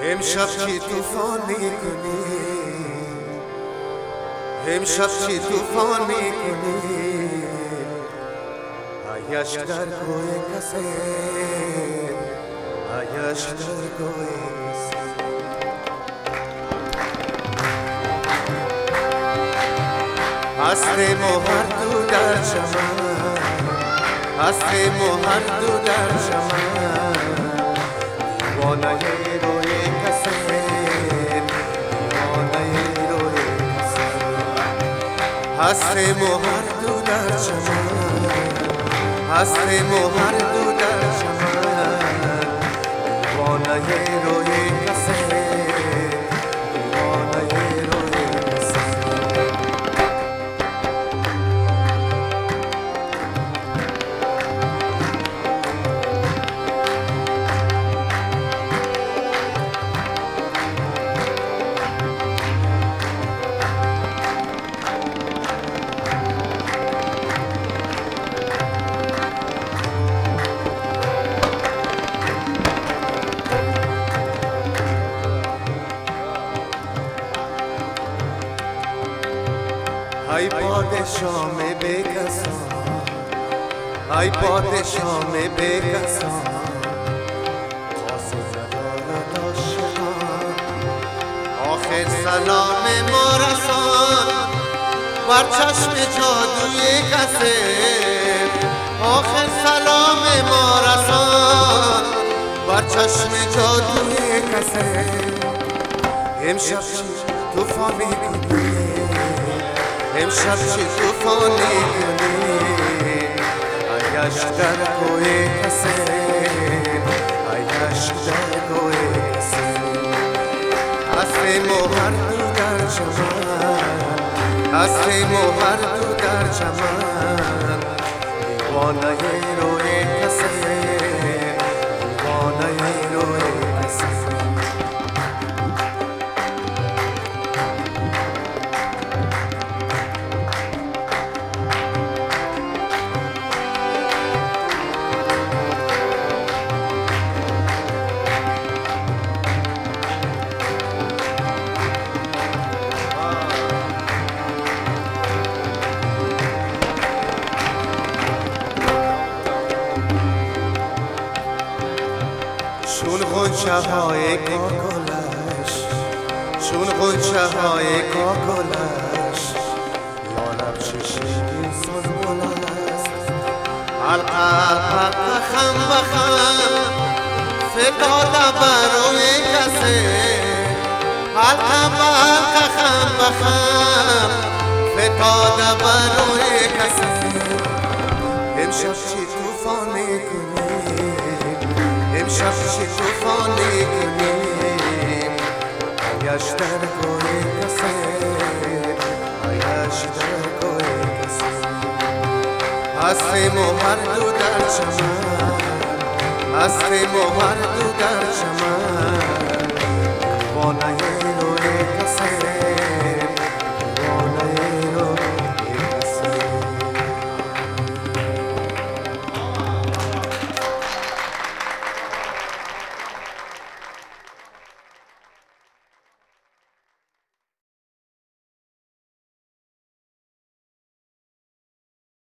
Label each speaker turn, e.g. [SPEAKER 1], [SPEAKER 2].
[SPEAKER 1] امشب چی توفان میکنی، امشب چی توفان میکنی، آیش در کوی کسی، آیش در کوی کسی. هستیم و هر دو در چمن، هستیم و هر دو در چمن، دیوانه روی کسی، دیوانه روی کسی. هستیم و هر دو در چمن، هستیم و هر دو در چمن، دیوانه روی کسی، دیوانه روی کسی. ای پادشاه بی‌کسان، ای پادشاه بی‌کسان، خاصی ندارد عاشقان. آخر سلام ما رسان بر چشم جادوی کسی، آخر سلام ما رسان بر چشم جادوی کسی. امشب چی توفان میکنی، امشب چی توفان میکنی، آیش در کوی کسی، آیش در کوی کسی. هستیم و هر دو در چمن، هستیم و هر دو در چمن، دیوانه روی کسی، دیوانه روی کسی. چون غنچه های کاکلش، چون غنچه های کاکلش، لالب چشیدی سنبول است. حلقه حلقه خم بخم فتاده برای کسی، حلقه حلقه خم بخم فتاده برای کسی. امشب چی توفان میکنی، امشب چی توفان میکنی، آیش در کوی کسی، آیش در کوی کسی. هستیم و هر دو در چمن، هستیم و هر دو در چمن، دیوانه